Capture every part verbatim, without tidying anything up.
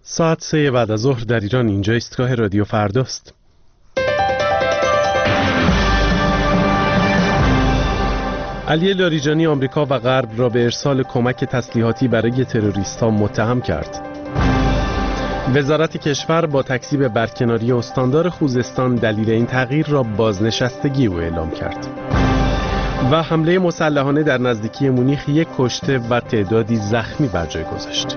ساعت سه بعد از ظهر در ایران. اینجا ایستگاه رادیو فرداست. علی لاریجانی آمریکا و غرب را به ارسال کمک تسلیحاتی برای تروریست‌ها متهم کرد. وزارت کشور با تکذیب برکناری استاندار خوزستان دلیل این تغییر را بازنشستگی او اعلام کرد. و حمله مسلحانه در نزدیکی مونیخ یک کشته و تعدادی زخمی بر جای گذاشت.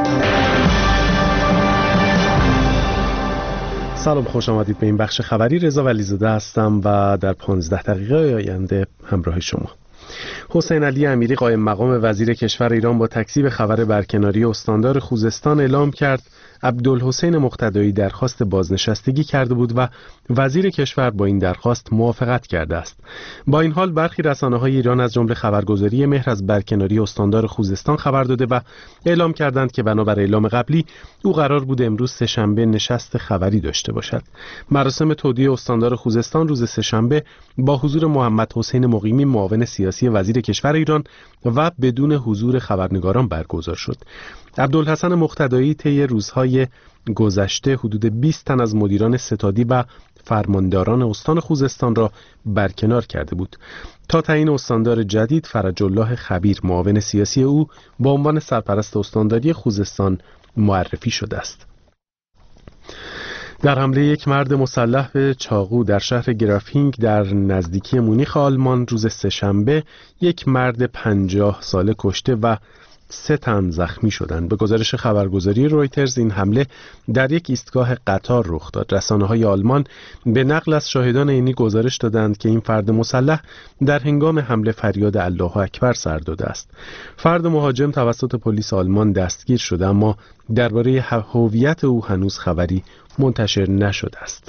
سلام، خوش آمدید به این بخش خبری. رضا ولیزاده هستم و در پانزده دقیقه آینده همراه شما. حسین علی امیری قائم مقام وزیر کشور ایران با تکذیب خبر برکناری استاندار خوزستان اعلام کرد عبدالحسین مقتدایی درخواست بازنشستگی کرده بود و وزیر کشور با این درخواست موافقت کرده است. با این حال برخی رسانه‌های ایران از جمله خبرگزاری مهر از برکناری استاندار خوزستان خبر داده و اعلام کردند که بنابر اعلام قبلی او قرار بود امروز سه‌شنبه نشست خبری داشته باشد. مراسم تودیع استاندار خوزستان روز سه‌شنبه با حضور محمد حسین مقیمی معاون سیاسی وزیر کشور ایران و بدون حضور خبرنگاران برگزار شد. عبدالحسن مقتدایی طی روزهای گذشته حدود بیست تن از مدیران ستادی و فرمانداران استان خوزستان را برکنار کرده بود. تا تعیین استاندار جدید فرج الله خبیر معاون سیاسی او با عنوان سرپرست استانداری خوزستان معرفی شده است. در حمله یک مرد مسلح به چاقو در شهر گرافینگ در نزدیکی مونیخ آلمان روز سه‌شنبه یک مرد پنجاه ساله کشته و سه تن زخمی شدند. به گزارش خبرگزاری رویترز این حمله در یک ایستگاه قطار رخ داد. رسانه‌های آلمان به نقل از شاهدان عینی گزارش دادند که این فرد مسلح در هنگام حمله فریاد الله اکبر سر داده است. فرد مهاجم توسط پلیس آلمان دستگیر شده اما درباره هویت او هنوز خبری منتشر نشده است.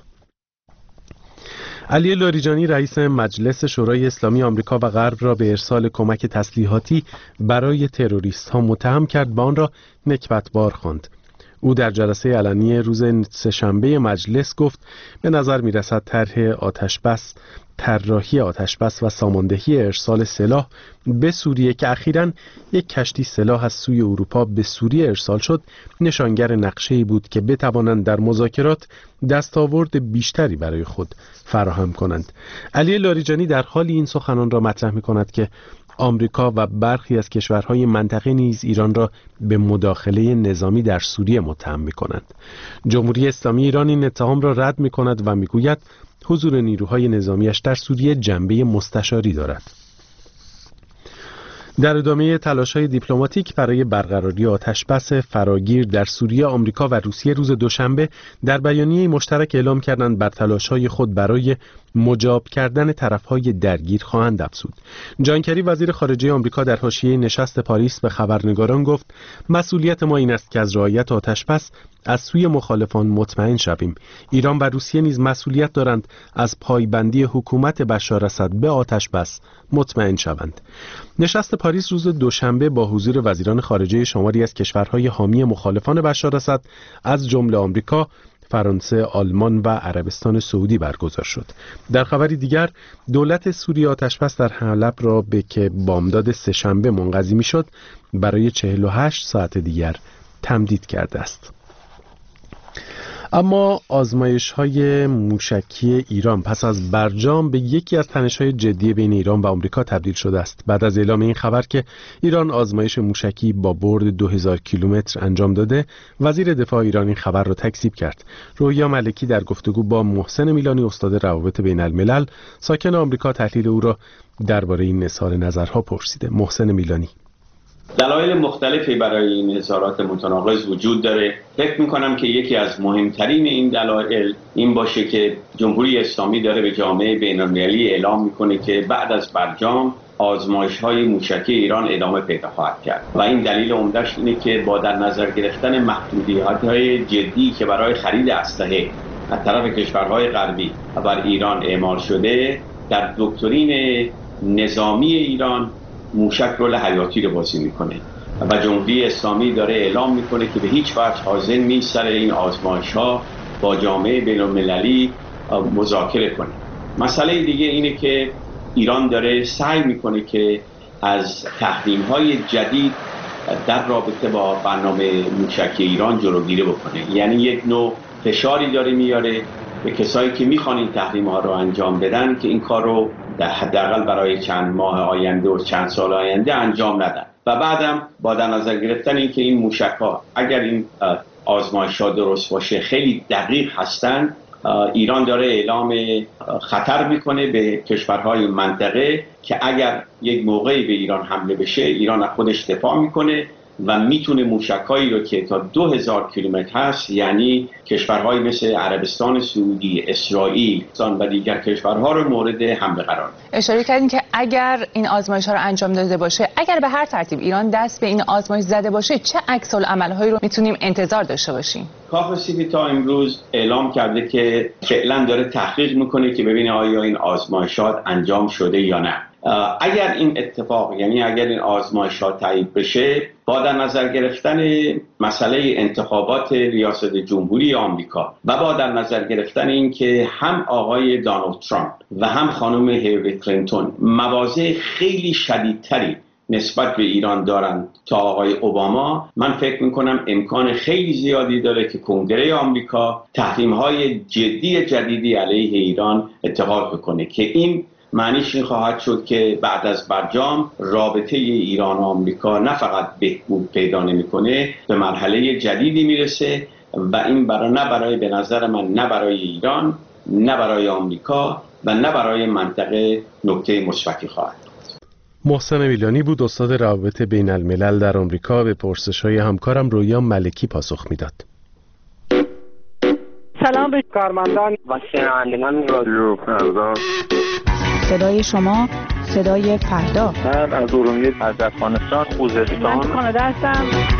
علی لاریجانی رئیس مجلس شورای اسلامی آمریکا و غرب را به ارسال کمک تسلیحاتی برای تروریست‌ها متهم کرد و آن را نکبتبار خواند. او در جلسه علنی روز سه‌شنبه مجلس گفت به نظر می‌رسد طرح آتش‌بس، طراحی آتش‌بس و ساماندهی ارسال سلاح به سوریه که اخیراً یک کشتی سلاح از سوی اروپا به سوریه ارسال شد نشانگر نقشه‌ای بود که بتوانند در مذاکرات دستاورد بیشتری برای خود فراهم کنند. علی لاریجانی در حال این سخنان را مطرح می‌کند که آمریکا و برخی از کشورهای منطقه نیز ایران را به مداخله نظامی در سوریه متهم می‌کنند. جمهوری اسلامی ایران این اتهام را رد می‌کند و می‌گوید حضور نیروهای نظامیش در سوریه جنبه مستشاری دارد. در ادامه تلاش‌های دیپلماتیک برای برقراری آتش‌بس فراگیر در سوریه، آمریکا و روسیه روز دوشنبه در بیانیه مشترک اعلام کردند بر تلاش‌های خود برای مجاب کردن طرف‌های درگیر خواهند افزود. جان کری وزیر خارجه آمریکا در حاشیه نشست پاریس به خبرنگاران گفت مسئولیت ما این است که از رعایت آتش‌بس از سوی مخالفان مطمئن شویم. ایران و روسیه نیز مسئولیت دارند از پایبندی حکومت بشار اسد به آتش‌بس مطمئن شوند. نشست پاریس روز دوشنبه با حضور وزیران خارجه شماری از کشورهای حامی مخالفان بشار اسد از جمله آمریکا، فرانسه، آلمان و عربستان سعودی برگزار شد. در خبری دیگر، دولت سوریه آتش‌بس در حلب را به که بامداد سه‌شنبه منقضی می‌شد برای چهل و هشت ساعت دیگر تمدید کرده است. اما آزمایش‌های موشکی ایران پس از برجام به یکی از تنش‌های جدی بین ایران و آمریکا تبدیل شده است. بعد از اعلام این خبر که ایران آزمایش موشکی با برد دو هزار کیلومتر انجام داده، وزیر دفاع ایران این خبر را تکذیب کرد. رویا ملکی در گفتگو با محسن میلانی استاد روابط بین الملل ساکن آمریکا تحلیل او را درباره این اظهار نظرها پرسیده. محسن میلانی: دلایل مختلفی برای این اظهارات متناقض وجود داره. فکر میکنم که یکی از مهمترین این دلایل این باشه که جمهوری اسلامی داره به جامعه بین‌المللی اعلام میکنه که بعد از برجام آزمایش‌های موشکی ایران ادامه پیدا خواهد کرد و این دلیل عمده‌اش اینه که با در نظر گرفتن محدودیت‌های جدی که برای خرید اسلحه از طرف کشورهای غربی بر ایران اعمال شده، در دکترین نظامی ایران موشک رول حیاتی رو بازی میکنه و جمهوری اسلامی داره اعلام میکنه که به هیچ وجه حاضر نیست سر این آزمایش‌ها با جامعه بین‌المللی مذاکره کنه. مسئله دیگه اینه که ایران داره سعی میکنه که از تحریم‌های جدید در رابطه با برنامه موشکی ایران جلوگیری بکنه. یعنی یک نوع فشاری داره میاره به کسایی که میخوان این تحریم ها رو انجام بدن که این کار رو در حداقل برای چند ماه آینده و چند سال آینده انجام ندن و بعدم با در نظر گرفتن اینکه این موشک ها اگر این آزمایش ها درست باشه خیلی دقیق هستن، ایران داره اعلام خطر میکنه به کشورهای منطقه که اگر یک موقعی به ایران حمله بشه ایران از خودش دفاع میکنه و میتونه موشکایی رو که تا دو هزار کیلومتر هست، یعنی کشورهایی مثل عربستان سعودی، اسرائیل و دیگر کشورها رو مورد حمله قرار بده. اشاره کردین که اگر این آزمایش‌ها رو انجام داده باشه، اگر به هر ترتیب ایران دست به این آزمایش زده باشه، چه عکس‌العمل‌هایی رو میتونیم انتظار داشته باشیم؟ کاخ سفید تا امروز اعلام کرده که فعلا داره تحقیق میکنه که ببینه آیا این آزمایشات انجام شده یا نه. اگر این اتفاق، یعنی اگر این آزمایشات تایید بشه، با در نظر گرفتن مسئله انتخابات ریاست جمهوری آمریکا و با در نظر گرفتن این که هم آقای دونالد ترامپ و هم خانم هیلاری کلینتون مواضع خیلی شدیدتری نسبت به ایران دارند تا آقای اوباما، من فکر میکنم امکان خیلی زیادی داره که کنگره آمریکا تحریم‌های جدی جدیدی علیه ایران اتخاذ بکنه که این معنیش این خواهد شد که بعد از برجام رابطه ایران و آمریکا نه فقط بهبود پیدا نمی‌کنه، به مرحله جدیدی میرسه و این برای نه برای به نظر من نه برای ایران، نه برای آمریکا و نه برای منطقه نکته مثبتی خواهد. محسن میلانی بود، استاد روابط بین الملل در آمریکا، به پرسش‌های همکارم رویا ملکی پاسخ میداد. سلام به کارمندان و شنوندگان رادیو فردا. صدای شما، صدای فردا. من از ارومیه، از افغانستان، خوزستان. من کانادا هستم.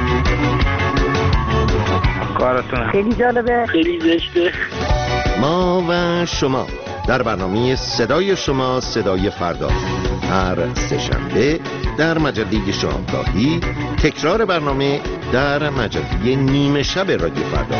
کارتون خیلی جالبه، خیلی زشته. ما و شما در برنامه صدای شما، صدای فردا، هر سه‌شنبه در مجله شامگاهی، تکرار برنامه در مجله نیمه شب رادیو فردا.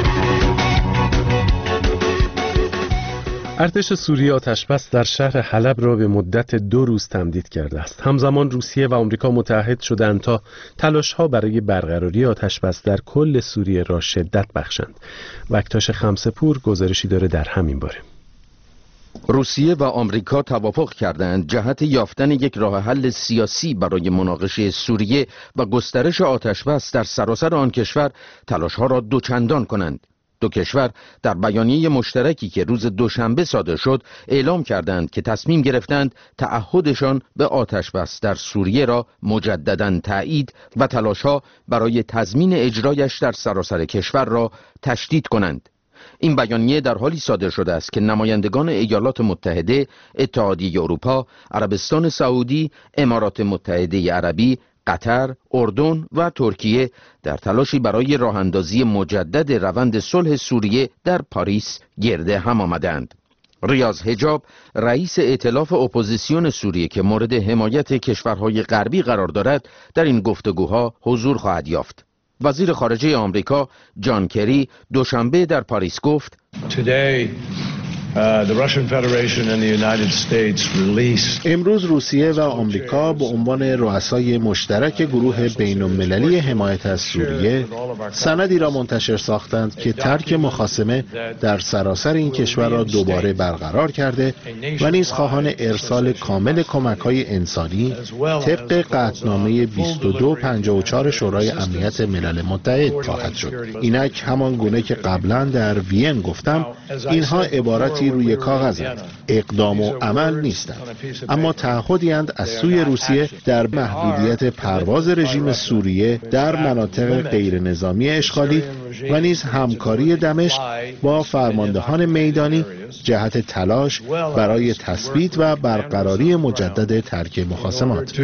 ارتش سوریه آتش‌بس در شهر حلب را به مدت دو روز تمدید کرده است. همزمان روسیه و آمریکا متحد شدند تا تلاش‌ها برای برقراری آتش‌بس در کل سوریه را شدت بخشند. وکتاش خمسه‌پور گزارشی داره در همین باره. روسیه و آمریکا توافق کردند جهت یافتن یک راه حل سیاسی برای مناقشه سوریه و گسترش آتش‌بس در سراسر آن کشور تلاش‌ها را دوچندان کنند. دو کشور در بیانیه مشترکی که روز دوشنبه صادر شد اعلام کردند که تصمیم گرفتند تعهدشان به آتش‌بس در سوریه را مجدداً تایید و تلاش‌ها برای تضمین اجرایش در سراسر کشور را تشدید کنند. این بیانیه در حالی صادر شده است که نمایندگان ایالات متحده، اتحادیه اروپا، عربستان سعودی، امارات متحده عربی، قطر، اردن و ترکیه در تلاشی برای راه اندازی مجدد روند صلح سوریه در پاریس گرد هم آمدند. ریاض حجاب، رئیس ائتلاف اپوزیسیون سوریه که مورد حمایت کشورهای غربی قرار دارد، در این گفتگوها حضور خواهد یافت. وزیر خارجه آمریکا جان کری دوشنبه در پاریس گفت: امروز روسیه و آمریکا به عنوان رؤسای مشترک گروه بین المللی حمایت از سوریه سندی را منتشر ساختند که ترک مخاصمه در سراسر این کشور را دوباره برقرار کرده و نیز خواهان ارسال کامل کمک‌های انسانی طبق قطعنامه بیست و دو پنجاه و چهار شورای امنیت ملل متحد خواهد شد. اینک همان گونه که قبلا در وین گفتم، اینها عبارتی روی کاغذند، اقدام و عمل نیستند، اما تعهدی‌اند از سوی روسیه در محدودیت پرواز رژیم سوریه در مناطق غیر نظامی اشغالی و نیز همکاری دمشق با فرماندهان میدانی جهت تلاش برای تثبیت و برقراری مجدد ترک مخاصمات.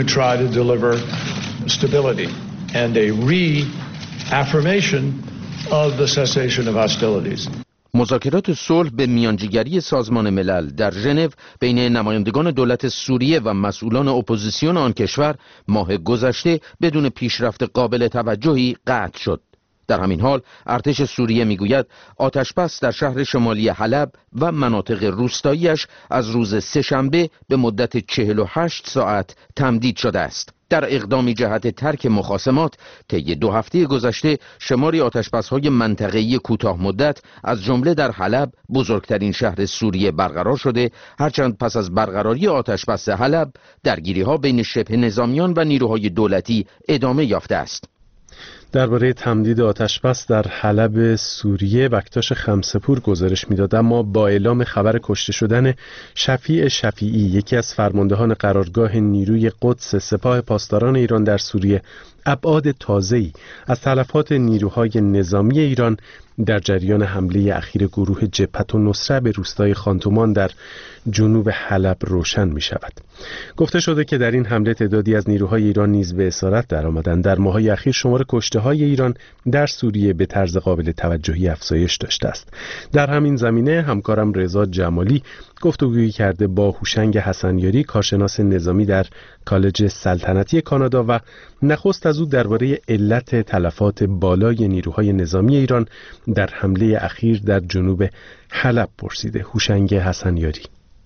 مذاکرات صلح به میانجیگری سازمان ملل در ژنو بین نمایندگان دولت سوریه و مسئولان اپوزیسیون آن کشور ماه گذشته بدون پیشرفت قابل توجهی قطع شد. در همین حال ارتش سوریه میگوید آتش‌بس در شهر شمالی حلب و مناطق روستاییش از روز سه‌شنبه به مدت چهل و هشت ساعت تمدید شده است. در اقدامی جهت ترک مخاصمات طی دو هفته گذشته شماری آتشبس‌های منطقه‌ای کوتاه مدت از جمله در حلب، بزرگترین شهر سوریه، برقرار شده، هرچند پس از برقراری آتشبس حلب درگیری‌ها بین شبه نظامیان و نیروهای دولتی ادامه یافته است. درباره تمدید آتشبس در حلب سوریه بکتاش خمسپور گزارش میداد، اما با اعلام خبر کشته شدن شفیع شفیعی، یکی از فرماندهان قرارگاه نیروی قدس سپاه پاسداران ایران در سوریه، ابعاد تازه‌ای از تلفات نیروهای نظامی ایران در جریان حمله اخیر گروه جبهة النصره به روستای خانتومان در جنوب حلب روشن می شود. گفته شده که در این حمله تعدادی از نیروهای ایران نیز به اسارت درآمدند. در ماه‌های اخیر شمار کشته‌های ایران در سوریه به طرز قابل توجهی افزایش داشته است. در همین زمینه همکارم رضا جمالی گفتگویی کرده با هوشنگ حسنیاری، کارشناس نظامی در کالج سلطنتی کانادا، و نخست از او درباره علت تلفات بالای نیروهای نظامی ایران در حمله اخیر در جنوب حلب پرسیده. هوشنگ حسنیاری: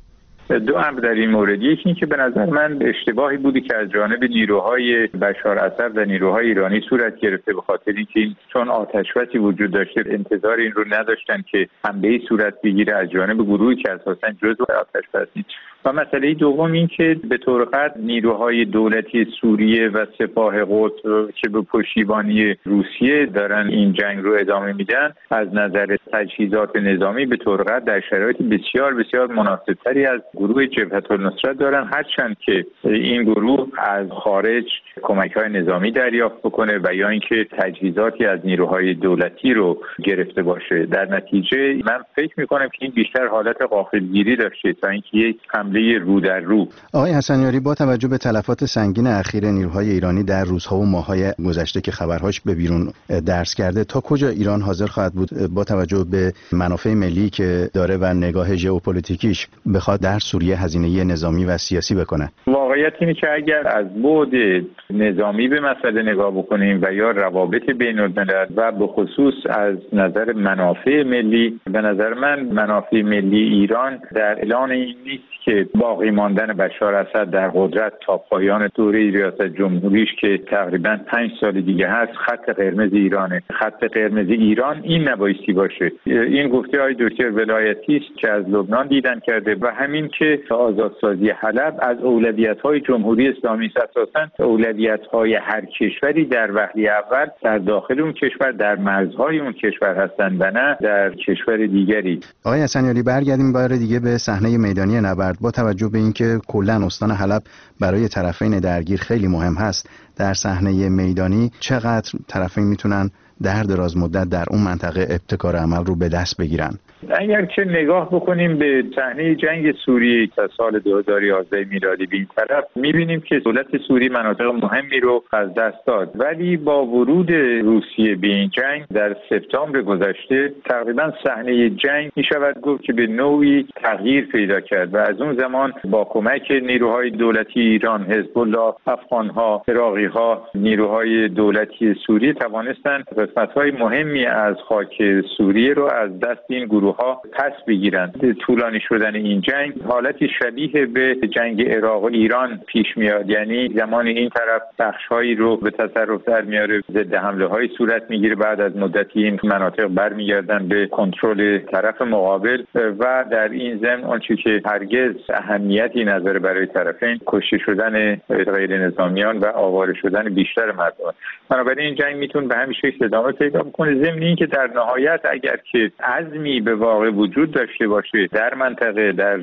دو امر در این مورد. یکی این که به نظر من اشتباهی بودی که از جانب نیروهای بشار اسد و نیروهای ایرانی صورت گرفته، به خاطر اینکه این چون آتشبسی وجود داشته انتظار این رو نداشتن که حمله صورت بگیره از جانب گروهی که اساسا جزو آتشبس نیست. و مسئله دوم این که به طور قطع نیروهای دولتی سوریه و سپاه قدس که به پشتیبانی روسیه دارن این جنگ رو ادامه میدن، از نظر تجهیزات نظامی به طور قطع در شرایط بسیار بسیار مناسبتری از گروه جبهة النصره دارن، هرچند که این گروه از خارج کمک‌های نظامی دریافت بکنه و یا اینکه تجهیزاتی از نیروهای دولتی رو گرفته باشه. در نتیجه من فکر می‌کنم که این بیشتر حالت غافلگیری داشته تا اینکه یک حمله رو در رو. آقای حسنیاری، با توجه به تلفات سنگین اخیر نیروهای ایرانی در روزها و ماه‌های گذشته که خبرهاش به بیرون درس کرده، تا کجا ایران حاضر خواهد بود با توجه به منافع ملی که داره و نگاه ژئوپلیتیکیش بخواد در سوریه هزینه نظامی و سیاسی بکنه؟ واقعیت اینه که اگر از بعد نظامی به مسئله نگاه بکنیم و یا روابط بین الملل و به خصوص از نظر منافع ملی، به نظر من منافع ملی ایران در اعلان این نیست که باقی ماندن بشار اسد در قدرت تا پایان دوره ریاست جمهوریش که تقریبا پنج سال دیگه هست خط قرمز ایرانه. خط قرمز ایران این نبایستی باشه. این گفته های دکتر ولایتی است که از لبنان دیدن کرده و همین که آزادسازی حلب از اولویت‌های جمهوری اسلامی است. اساساً اولویت‌های هر کشوری در وهله اول در داخل اون کشور، در مرزهای اون کشور هستند و نه در کشور دیگری. آقای حسنیاری، برگردیم بار دیگه به صحنه میدانی نبرد. با توجه به اینکه کلاً استان حلب برای طرفین درگیر خیلی مهم هست، در صحنه میدانی چقدر طرفین میتونن در دراز مدت در اون منطقه ابتکار عمل رو به دست بگیرن؟ اگر که نگاه بکنیم به صحنه جنگ سوریه تا سال دو هزار و یازده میلادی به این طرف، میبینیم که دولت سوریه مناطق مهمی رو از دست داد، ولی با ورود روسیه به این جنگ در سپتامبر گذشته تقریبا صحنه جنگ میشود گفت که به نوعی تغییر پیدا کرد و از اون زمان با کمک نیروهای دولتی ایران، حزب الله، افغانها، عراقیها، نیروهای دولتی سوریه توانستند قسمت‌های مهمی از خاک سوریه رو از دست این گروه ها پس بگیرند. طولانی شدن این جنگ حالتی شبیه به جنگ عراق و ایران پیش میاد، یعنی زمان این طرف بخش‌هایی رو به تصرف در میاره، ضد حمله های صورت میگیره، بعد از مدتی این مناطق برمیگردن به کنترل طرف مقابل و در این ضمن آنچه که هرگز اهمیتی نداره برای طرفین، کشته شدن غیر نظامیان و آواره شدن بیشتر مردم. بنابراین این جنگ میتونه به همین شکل ادامه پیدا بکنه، ضمن اینکه در نهایت اگر که عزمی به واقع وجود داشته باشه در منطقه، در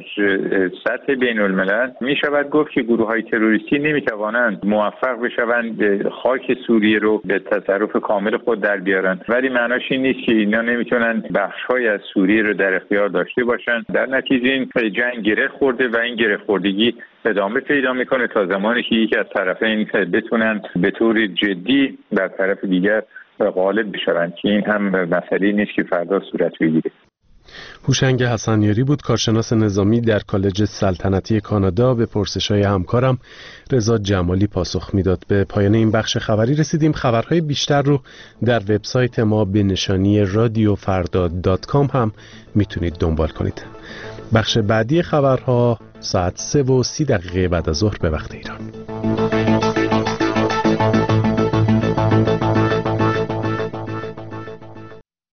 سطح بین الملل، می شود گفت که گروه های تروریستی نمی توانند موفق بشوند خاک سوریه رو به تصرف کامل خود در بیارن، ولی معناش این نیست که اینا نمیتونن بخش های از سوریه رو در اختیار داشته باشن. در نتیجه این جنگ گره خورده و این گره خوردگی ادامه پیدا میکنه تا زمانی که یکی از طرفین بتونن به طور جدی در طرف دیگر غالب بشوند، که این هم مسئله نیست که فردا صورت بگیره. هوشنگ حسنیاری بود، کارشناس نظامی در کالج سلطنتی کانادا. به پرسش‌های همکارم رضا جمالی پاسخ میداد. به پایان این بخش خبری رسیدیم. خبرهای بیشتر رو در وبسایت ما به نشانی رادیو فردا دات کام هم میتونید دنبال کنید. بخش بعدی خبرها ساعت سه و سی دقیقه بعد از ظهر به وقت ایران. شما.